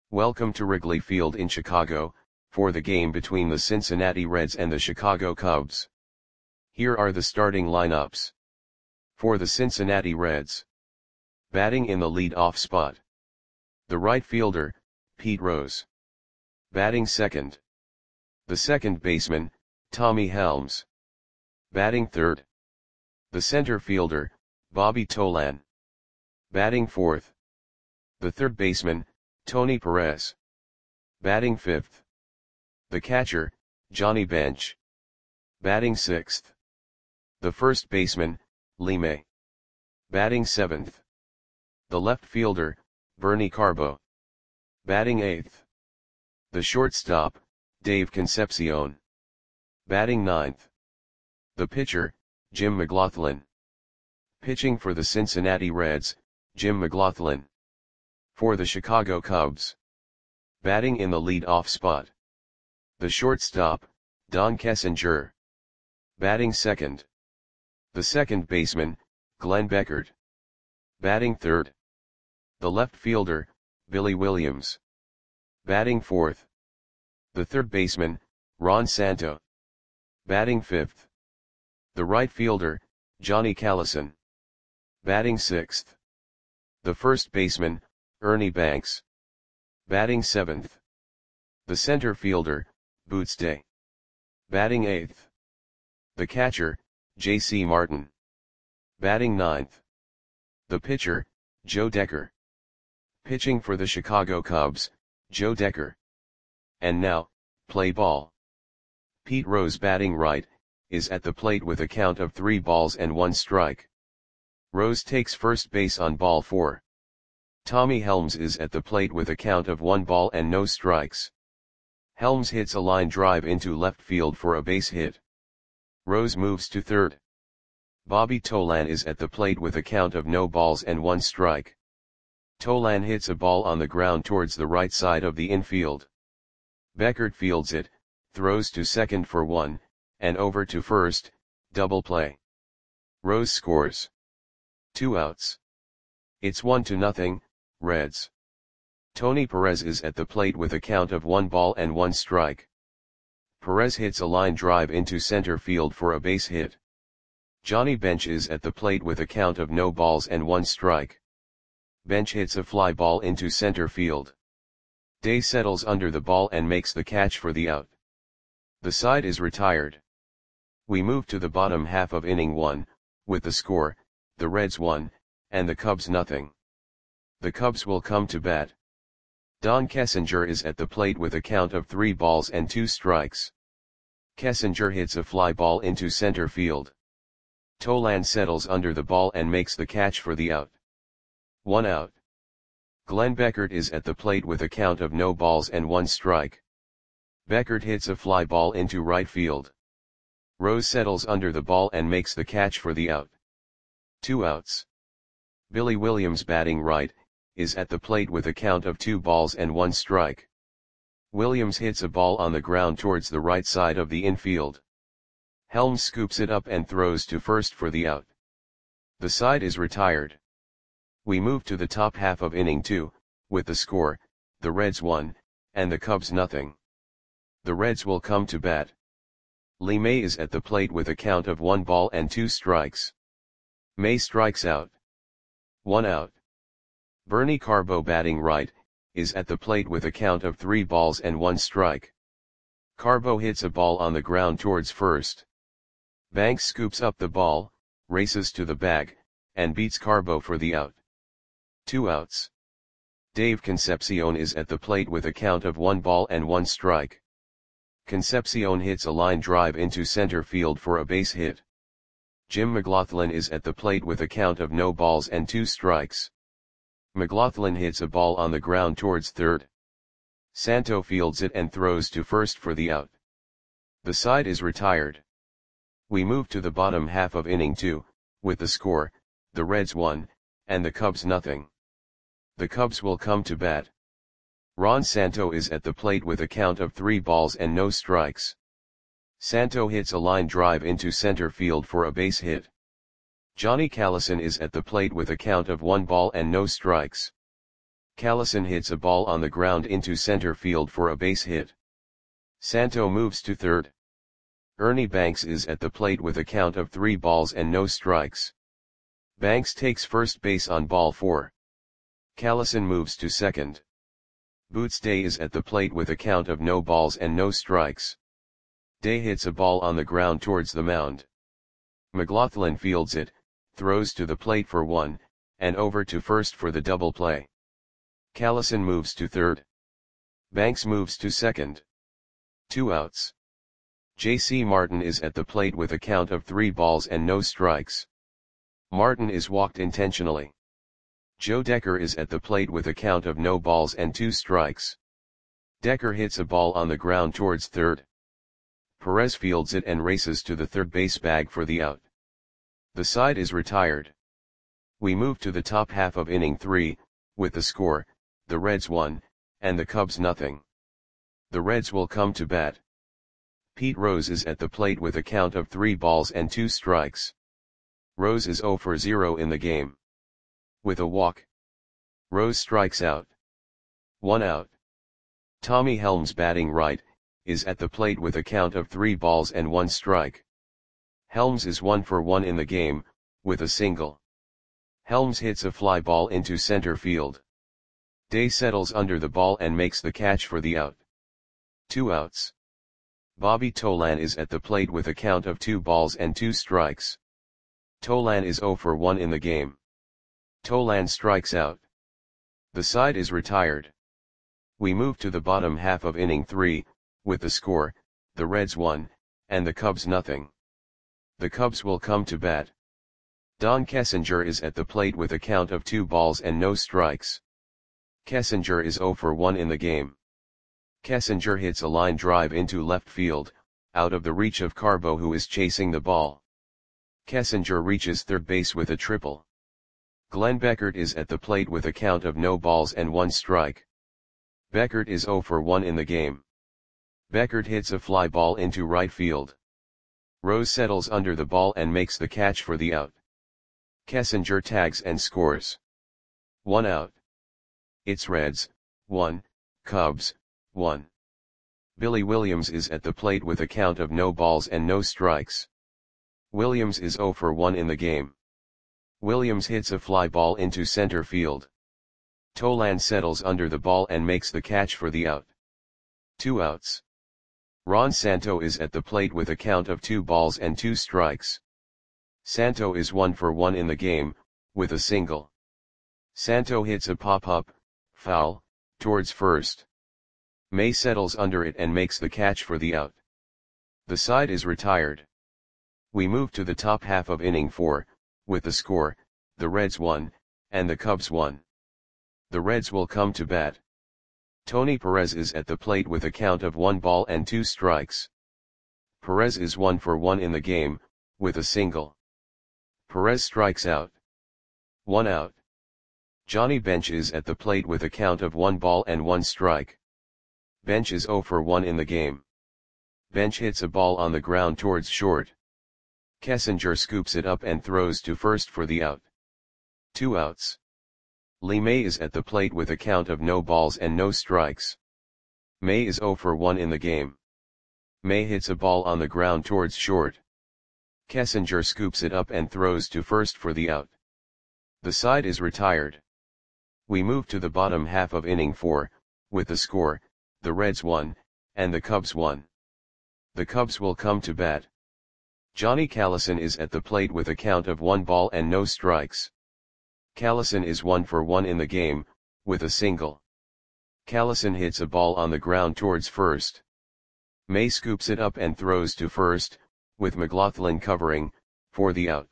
Welcome to Wrigley Field in Chicago, for the game between the Cincinnati Reds and the Chicago Cubs. Here are the starting lineups. For the Cincinnati Reds. Batting in the lead-off spot. The right fielder, Pete Rose. Batting second. The second baseman, Tommy Helms. Batting third. The center fielder, Bobby Tolan. Batting fourth. The third baseman, Tony Perez. Batting fifth. The catcher, Johnny Bench. Batting sixth. The first baseman, Lee May. Batting seventh. The left fielder, Bernie Carbo. Batting eighth. The shortstop, Dave Concepcion. Batting ninth. The pitcher, Jim McGlothlin. Pitching for the Cincinnati Reds, Jim McGlothlin. For the Chicago Cubs. Batting in the lead-off spot. The shortstop, Don Kessinger. Batting second. The second baseman, Glenn Beckert. Batting third. The left fielder, Billy Williams. Batting fourth. The third baseman, Ron Santo. Batting fifth. The right fielder, Johnny Callison. Batting sixth. The first baseman, Ernie Banks. Batting seventh. The center fielder, Boots Day. Batting eighth. The catcher, J.C. Martin. Batting ninth. The pitcher, Joe Decker. Pitching for the Chicago Cubs, Joe Decker. And now, play ball. Pete Rose batting right, is at the plate with a count of 3 balls and 1 strike. Rose takes first base on ball 4. Tommy Helms is at the plate with a count of 1 ball and no strikes. Helms hits a line drive into left field for a base hit. Rose moves to third. Bobby Tolan is at the plate with a count of no balls and 1 strike. Tolan hits a ball on the ground towards the right side of the infield. Beckert fields it, throws to second for 1, and over to first, double play. Rose scores. 2 outs. It's 1-0, Reds. Tony Perez is at the plate with a count of 1 ball and 1 strike. Perez hits a line drive into center field for a base hit. Johnny Bench is at the plate with a count of no balls and 1 strike. Bench hits a fly ball into center field. Day settles under the ball and makes the catch for the out. The side is retired. We move to the bottom half of inning 1, with the score, the Reds 1, and the Cubs nothing. The Cubs will come to bat. Don Kessinger is at the plate with a count of 3 balls and 2 strikes. Kessinger hits a fly ball into center field. Tolan settles under the ball and makes the catch for the out. 1 out. Glenn Beckert is at the plate with a count of no balls and 1 strike. Beckert hits a fly ball into right field. Rose settles under the ball and makes the catch for the out. 2 outs. Billy Williams batting right, is at the plate with a count of 2 balls and 1 strike. Williams hits a ball on the ground towards the right side of the infield. Helms scoops it up and throws to first for the out. The side is retired. We move to the top half of inning 2, with the score, the Reds 1, and the Cubs nothing. The Reds will come to bat. Lee May is at the plate with a count of 1 ball and 2 strikes. May strikes out. 1 out. Bernie Carbo batting right, is at the plate with a count of 3 balls and 1 strike. Carbo hits a ball on the ground towards first. Banks scoops up the ball, races to the bag, and beats Carbo for the out. 2 outs. Dave Concepcion is at the plate with a count of 1 ball and 1 strike. Concepcion hits a line drive into center field for a base hit. Jim McGlothlin is at the plate with a count of no balls and 2 strikes. McGlothlin hits a ball on the ground towards third. Santo fields it and throws to first for the out. The side is retired. We move to the bottom half of inning 2, with the score, the Reds 1, and the Cubs nothing. The Cubs will come to bat. Ron Santo is at the plate with a count of 3 balls and no strikes. Santo hits a line drive into center field for a base hit. Johnny Callison is at the plate with a count of 1 ball and no strikes. Callison hits a ball on the ground into center field for a base hit. Santo moves to third. Ernie Banks is at the plate with a count of 3 balls and no strikes. Banks takes first base on ball 4. Callison moves to second. Boots Day is at the plate with a count of no balls and no strikes. Day hits a ball on the ground towards the mound. McLaughlin fields it, throws to the plate for 1, and over to first for the double play. Callison moves to third. Banks moves to second. 2 outs. J.C. Martin is at the plate with a count of 3 balls and no strikes. Martin is walked intentionally. Joe Decker is at the plate with a count of no balls and 2 strikes. Decker hits a ball on the ground towards third. Perez fields it and races to the third base bag for the out. The side is retired. We move to the top half of inning 3, with the score, the Reds 1, and the Cubs nothing. The Reds will come to bat. Pete Rose is at the plate with a count of 3 balls and 2 strikes. Rose is 0 for 0 in the game. With a walk, Rose strikes out. 1 out. Tommy Helms, batting right, is at the plate with a count of 3 balls and 1 strike. Helms is 1 for 1 in the game, with a single. Helms hits a fly ball into center field. Day settles under the ball and makes the catch for the out. 2 outs. Bobby Tolan is at the plate with a count of 2 balls and 2 strikes. Tolan is 0 for 1 in the game. Tolan strikes out. The side is retired. We move to the bottom half of inning 3, with the score, the Reds 1, and the Cubs nothing. The Cubs will come to bat. Don Kessinger is at the plate with a count of 2 balls and no strikes. Kessinger is 0 for 1 in the game. Kessinger hits a line drive into left field, out of the reach of Carbo, who is chasing the ball. Kessinger reaches third base with a triple. Glenn Beckert is at the plate with a count of no balls and 1 strike. Beckert is 0 for 1 in the game. Beckert hits a fly ball into right field. Rose settles under the ball and makes the catch for the out. Kessinger tags and scores. 1 out. It's Reds 1, Cubs 1. Billy Williams is at the plate with a count of no balls and no strikes. Williams is 0 for 1 in the game. Williams hits a fly ball into center field. Tolan settles under the ball and makes the catch for the out. 2 outs. Ron Santo is at the plate with a count of 2 balls and 2 strikes. Santo is 1 for 1 in the game, with a single. Santo hits a pop-up, foul, towards first. May settles under it and makes the catch for the out. The side is retired. We move to the top half of inning 4, with the score, the Reds 1, and the Cubs 1. The Reds will come to bat. Tony Perez is at the plate with a count of 1 ball and 2 strikes. Perez is 1 for 1 in the game, with a single. Perez strikes out. 1 out. Johnny Bench is at the plate with a count of 1 ball and 1 strike. Bench is 0 for 1 in the game. Bench hits a ball on the ground towards short. Kessinger scoops it up and throws to first for the out. 2 outs. Lee May is at the plate with a count of no balls and no strikes. May is 0 for 1 in the game. May hits a ball on the ground towards short. Kessinger scoops it up and throws to first for the out. The side is retired. We move to the bottom half of inning 4, with the score, the Reds 1, and the Cubs 1. The Cubs will come to bat. Johnny Callison is at the plate with a count of 1 ball and no strikes. Callison is 1 for 1 in the game, with a single. Callison hits a ball on the ground towards first. May scoops it up and throws to first, with McLaughlin covering, for the out.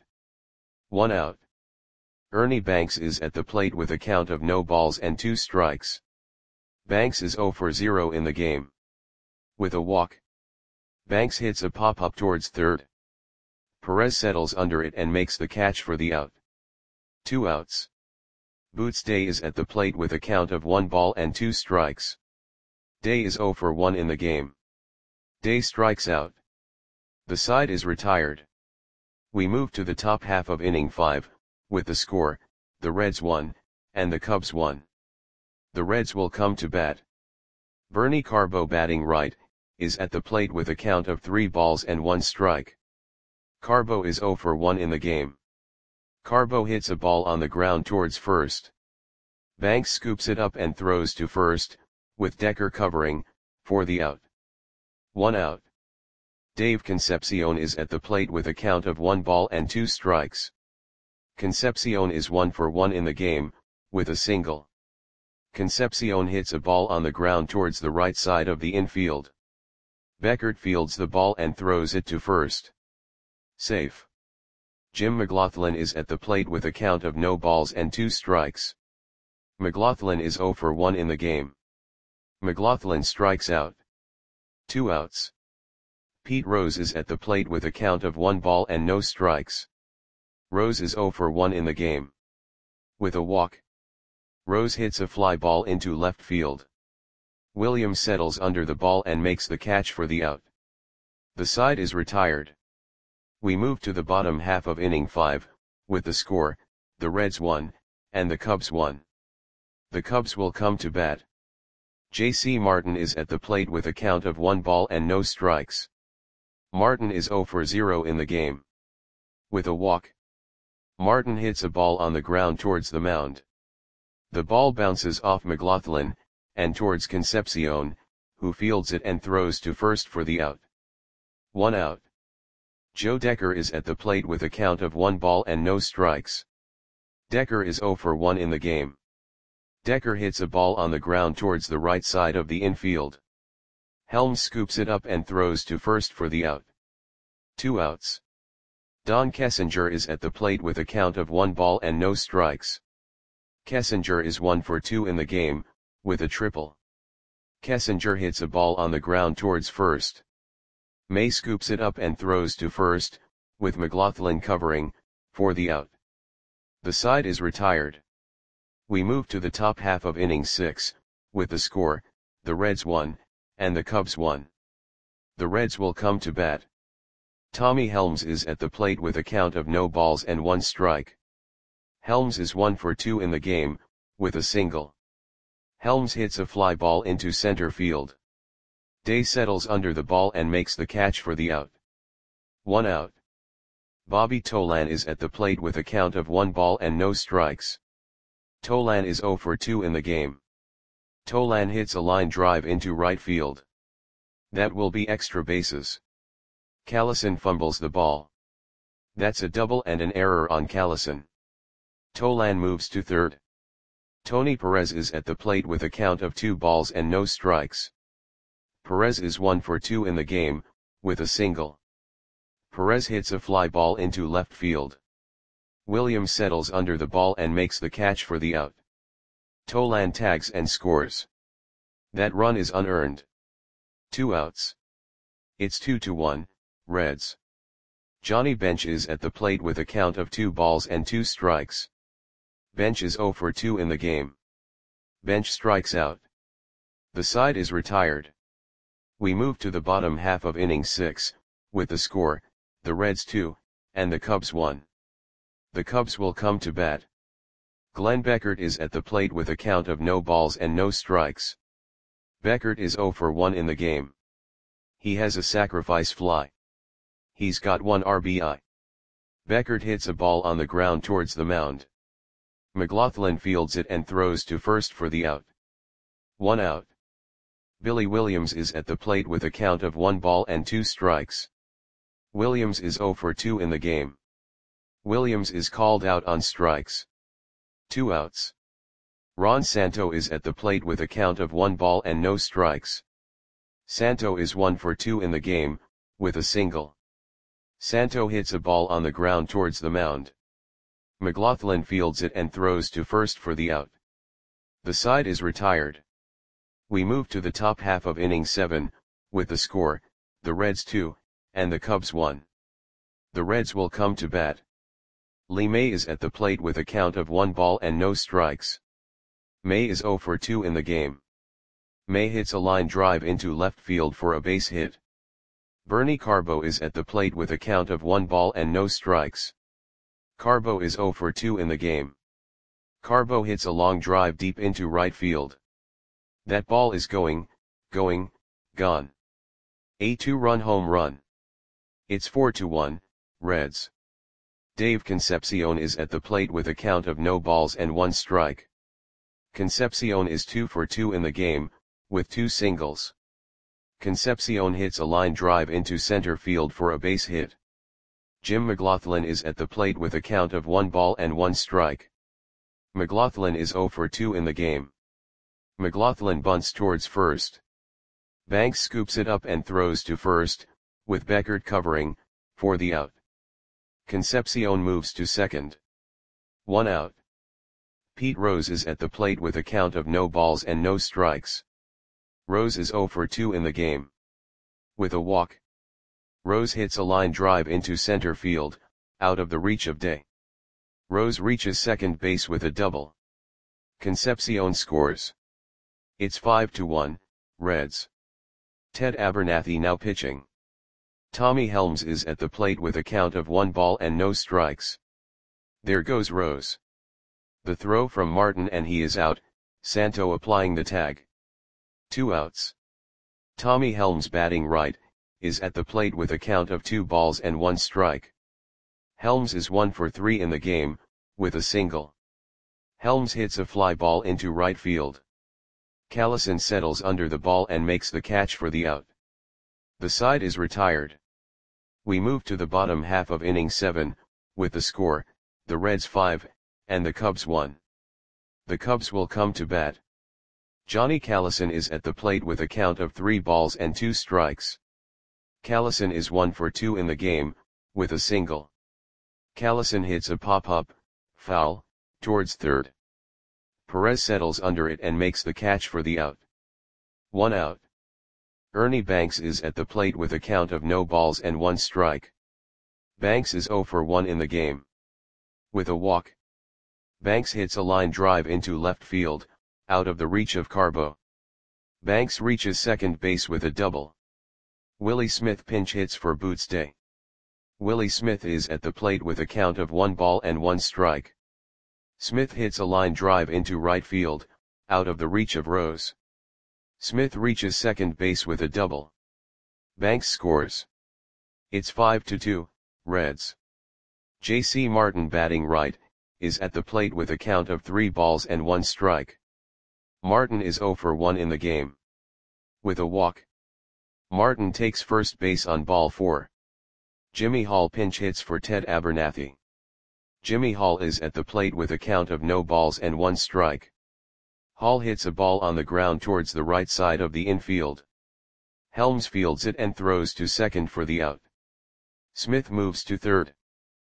1 out. Ernie Banks is at the plate with a count of no balls and 2 strikes. Banks is 0 for 0 in the game. With a walk, Banks hits a pop-up towards third. Perez settles under it and makes the catch for the out. 2 outs. Boots Day is at the plate with a count of 1 ball and 2 strikes. Day is 0 for 1 in the game. Day strikes out. The side is retired. We move to the top half of inning 5, with the score, the Reds 1, and the Cubs 1. The Reds will come to bat. Bernie Carbo, batting right, is at the plate with a count of 3 balls and 1 strike. Carbo is 0 for 1 in the game. Carbo hits a ball on the ground towards first. Banks scoops it up and throws to first, with Decker covering, for the out. 1 out. Dave Concepcion is at the plate with a count of 1 ball and 2 strikes. Concepcion is 1 for 1 in the game, with a single. Concepcion hits a ball on the ground towards the right side of the infield. Beckert fields the ball and throws it to first. Safe. Jim McLaughlin is at the plate with a count of no balls and 2 strikes. McLaughlin is 0 for 1 in the game. McLaughlin strikes out. 2 outs. Pete Rose is at the plate with a count of 1 ball and no strikes. Rose is 0 for 1 in the game. With a walk, Rose hits a fly ball into left field. Williams settles under the ball and makes the catch for the out. The side is retired. We move to the bottom half of inning 5, with the score, the Reds 1, and the Cubs 1. The Cubs will come to bat. J.C. Martin is at the plate with a count of 1 ball and no strikes. Martin is 0 for 0 in the game. With a walk, Martin hits a ball on the ground towards the mound. The ball bounces off McLaughlin, and towards Concepcion, who fields it and throws to first for the out. 1 out. Joe Decker is at the plate with a count of 1 ball and no strikes. Decker is 0 for 1 in the game. Decker hits a ball on the ground towards the right side of the infield. Helms scoops it up and throws to first for the out. 2 outs. Don Kessinger is at the plate with a count of 1 ball and no strikes. Kessinger is 1 for 2 in the game, with a triple. Kessinger hits a ball on the ground towards first. May scoops it up and throws to first, with McLaughlin covering, for the out. The side is retired. We move to the top half of inning 6, with the score, the Reds 1, and the Cubs 1. The Reds will come to bat. Tommy Helms is at the plate with a count of no balls and 1 strike. Helms is 1 for 2 in the game, with a single. Helms hits a fly ball into center field. Day settles under the ball and makes the catch for the out. 1 out. Bobby Tolan is at the plate with a count of 1 ball and no strikes. Tolan is 0 for 2 in the game. Tolan hits a line drive into right field. That will be extra bases. Callison fumbles the ball. That's a double and an error on Callison. Tolan moves to third. Tony Perez is at the plate with a count of 2 balls and no strikes. Perez is 1 for 2 in the game, with a single. Perez hits a fly ball into left field. Williams settles under the ball and makes the catch for the out. Tolan tags and scores. That run is unearned. 2 outs. It's 2-1, Reds. Johnny Bench is at the plate with a count of 2 balls and 2 strikes. Bench is 0 for 2 in the game. Bench strikes out. The side is retired. We move to the bottom half of inning 6, with the score, the Reds 2, and the Cubs 1. The Cubs will come to bat. Glenn Beckert is at the plate with a count of no balls and no strikes. Beckert is 0 for 1 in the game. He has a sacrifice fly. He's got 1 RBI. Beckert hits a ball on the ground towards the mound. McLaughlin fields it and throws to first for the out. 1 out. Billy Williams is at the plate with a count of 1 ball and 2 strikes. Williams is 0 for 2 in the game. Williams is called out on strikes. 2 outs. Ron Santo is at the plate with a count of 1 ball and no strikes. Santo is 1 for 2 in the game, with a single. Santo hits a ball on the ground towards the mound. McLaughlin fields it and throws to first for the out. The side is retired. We move to the top half of inning 7, with the score, the Reds 2, and the Cubs 1. The Reds will come to bat. Lee May is at the plate with a count of 1 ball and no strikes. May is 0 for 2 in the game. May hits a line drive into left field for a base hit. Bernie Carbo is at the plate with a count of 1 ball and no strikes. Carbo is 0 for 2 in the game. Carbo hits a long drive deep into right field. That ball is going, gone. A 2-run home run. It's 4-1, Reds. Dave Concepcion is at the plate with a count of no balls and 1 strike. Concepcion is 2 for 2 in the game, with 2 singles. Concepcion hits a line drive into center field for a base hit. Jim McLaughlin is at the plate with a count of 1 ball and 1 strike. McLaughlin is 0 for 2 in the game. McLaughlin bunts towards first. Banks scoops it up and throws to first, with Beckert covering, for the out. Concepcion moves to second. 1 out. Pete Rose is at the plate with a count of no balls and no strikes. Rose is 0 for 2 in the game. With a walk. Rose hits a line drive into center field, out of the reach of Day. Rose reaches second base with a double. Concepcion scores. It's 5-1, Reds. Ted Abernathy now pitching. Tommy Helms is at the plate with a count of 1 ball and no strikes. There goes Rose. The throw from Martin and he is out, Santo applying the tag. 2 outs. Tommy Helms batting right, is at the plate with a count of 2 balls and 1 strike. Helms is 1 for 3 in the game, with a single. Helms hits a fly ball into right field. Callison settles under the ball and makes the catch for the out. The side is retired. We move to the bottom half of inning 7, with the score, the Reds 5, and the Cubs 1. The Cubs will come to bat. Johnny Callison is at the plate with a count of 3 balls and 2 strikes. Callison is 1 for 2 in the game, with a single. Callison hits a pop-up, foul, towards third. Perez settles under it and makes the catch for the out. 1 out. Ernie Banks is at the plate with a count of no balls and 1 strike. Banks is 0 for 1 in the game. With a walk. Banks hits a line drive into left field, out of the reach of Carbo. Banks reaches second base with a double. Willie Smith pinch hits for Boots Day. Willie Smith is at the plate with a count of 1 ball and 1 strike. Smith hits a line drive into right field, out of the reach of Rose. Smith reaches second base with a double. Banks scores. It's 5-2, Reds. J.C. Martin batting right, is at the plate with a count of 3 balls and 1 strike. Martin is 0 for 1 in the game. With a walk. Martin takes first base on ball 4. Jimmy Hall pinch hits for Ted Abernathy. Jimmy Hall is at the plate with a count of no balls and 1 strike. Hall hits a ball on the ground towards the right side of the infield. Helms fields it and throws to second for the out. Smith moves to third.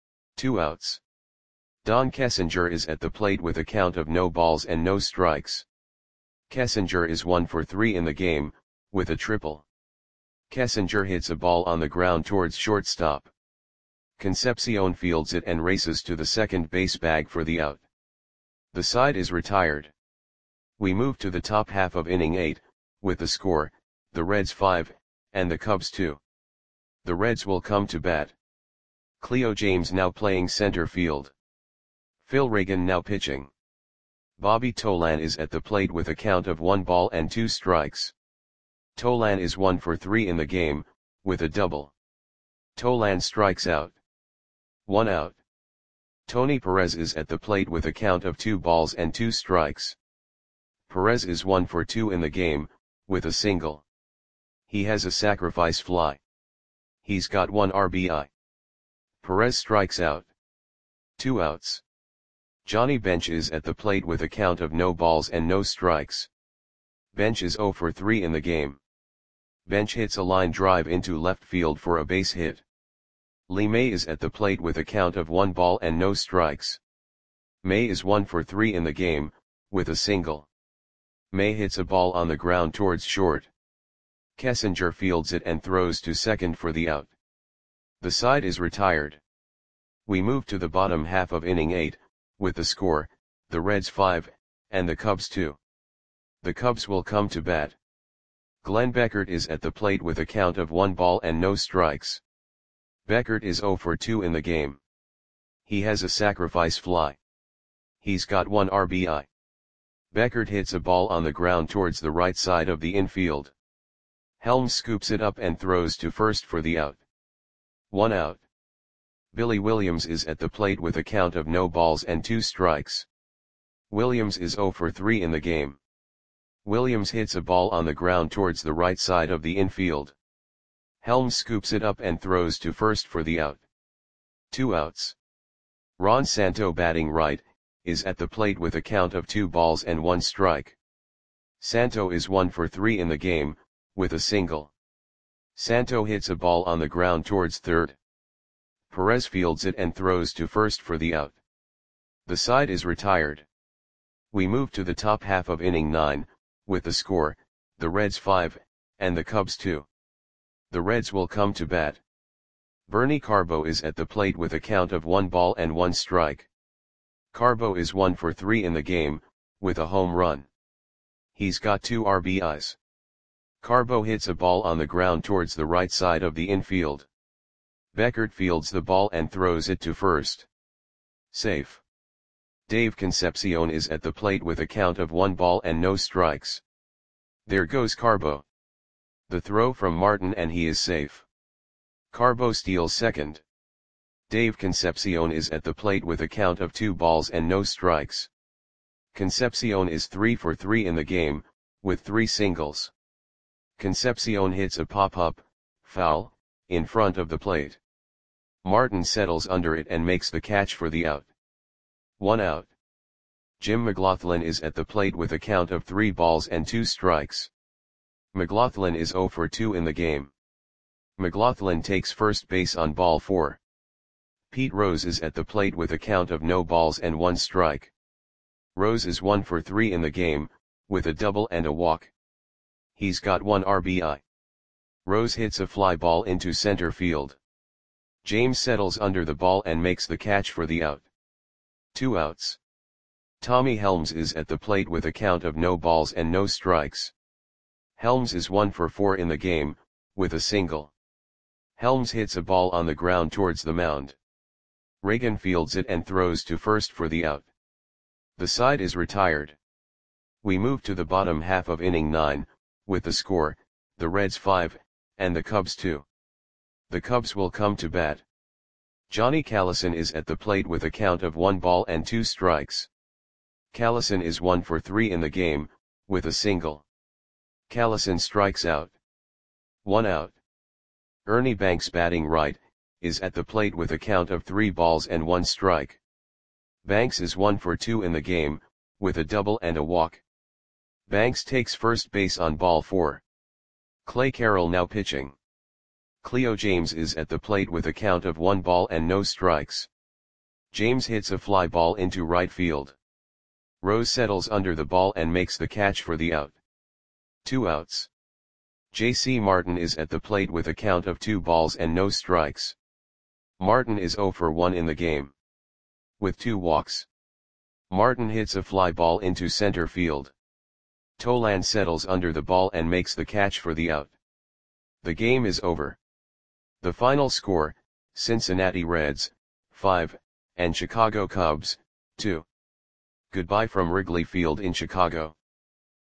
2 outs. Don Kessinger is at the plate with a count of no balls and no strikes. Kessinger is 1 for 3 in the game, with a triple. Kessinger hits a ball on the ground towards shortstop. Concepcion fields it and races to the second base bag for the out. The side is retired. We move to the top half of inning 8, with the score, the Reds 5, and the Cubs 2. The Reds will come to bat. Cleo James now playing center field. Phil Reagan now pitching. Bobby Tolan is at the plate with a count of 1 ball and 2 strikes. Tolan is 1 for 3 in the game, with a double. Tolan strikes out. 1 out. Tony Perez is at the plate with a count of 2 balls and 2 strikes. Perez is 1 for 2 in the game, with a single. He has a sacrifice fly. He's got 1 RBI. Perez strikes out. 2 outs. Johnny Bench is at the plate with a count of no balls and no strikes. Bench is 0 for 3 in the game. Bench hits a line drive into left field for a base hit. Lee May is at the plate with a count of 1 ball and no strikes. May is 1 for 3 in the game, with a single. May hits a ball on the ground towards short. Kessinger fields it and throws to second for the out. The side is retired. We move to the bottom half of inning 8, with the score, the Reds 5, and the Cubs 2. The Cubs will come to bat. Glenn Beckert is at the plate with a count of 1 ball and no strikes. Beckert is 0 for 2 in the game. He has a sacrifice fly. He's got 1 RBI. Beckert hits a ball on the ground towards the right side of the infield. Helms scoops it up and throws to first for the out. 1 out. Billy Williams is at the plate with a count of no balls and 2 strikes. Williams is 0 for 3 in the game. Williams hits a ball on the ground towards the right side of the infield. Helms scoops it up and throws to first for the out. 2 outs. Ron Santo, batting right, is at the plate with a count of 2 balls and 1 strike. Santo is 1 for 3 in the game, with a single. Santo hits a ball on the ground towards third. Perez fields it and throws to first for the out. The side is retired. We move to the top half of inning 9, with the score, the Reds 5, and the Cubs 2. The Reds will come to bat. Bernie Carbo is at the plate with a count of 1 ball and 1 strike. Carbo is 1 for 3 in the game, with a home run. He's got 2 RBIs. Carbo hits a ball on the ground towards the right side of the infield. Beckert fields the ball and throws it to first. Safe. Dave Concepcion is at the plate with a count of 1 ball and no strikes. There goes Carbo. The throw from Martin and he is safe. Carbo steals second. Dave Concepcion is at the plate with a count of 2 balls and no strikes. Concepcion is 3 for 3 in the game, with 3 singles. Concepcion hits a pop-up, foul, in front of the plate. Martin settles under it and makes the catch for the out. 1 out. Jim McLaughlin is at the plate with a count of 3 balls and 2 strikes. McLaughlin is 0 for 2 in the game. McLaughlin takes first base on ball 4. Pete Rose is at the plate with a count of no balls and 1 strike. Rose is 1 for 3 in the game, with a double and a walk. He's got 1 RBI. Rose hits a fly ball into center field. James settles under the ball and makes the catch for the out. 2 outs. Tommy Helms is at the plate with a count of no balls and no strikes. Helms is 1 for 4 in the game, with a single. Helms hits a ball on the ground towards the mound. Reagan fields it and throws to first for the out. The side is retired. We move to the bottom half of inning 9, with the score, the Reds 5, and the Cubs 2. The Cubs will come to bat. Johnny Callison is at the plate with a count of 1 ball and 2 strikes. Callison is 1 for 3 in the game, with a single. Callison strikes out. 1 out. Ernie Banks, batting right, is at the plate with a count of 3 balls and 1 strike. Banks is 1 for 2 in the game, with a double and a walk. Banks takes first base on ball 4. Clay Carroll now pitching. Cleo James is at the plate with a count of 1 ball and no strikes. James hits a fly ball into right field. Rose settles under the ball and makes the catch for the out. 2 outs. J.C. Martin is at the plate with a count of 2 balls and no strikes. Martin is 0 for 1 in the game. With 2 walks. Martin hits a fly ball into center field. Tolan settles under the ball and makes the catch for the out. The game is over. The final score, Cincinnati Reds, 5, and Chicago Cubs, 2. Goodbye from Wrigley Field in Chicago.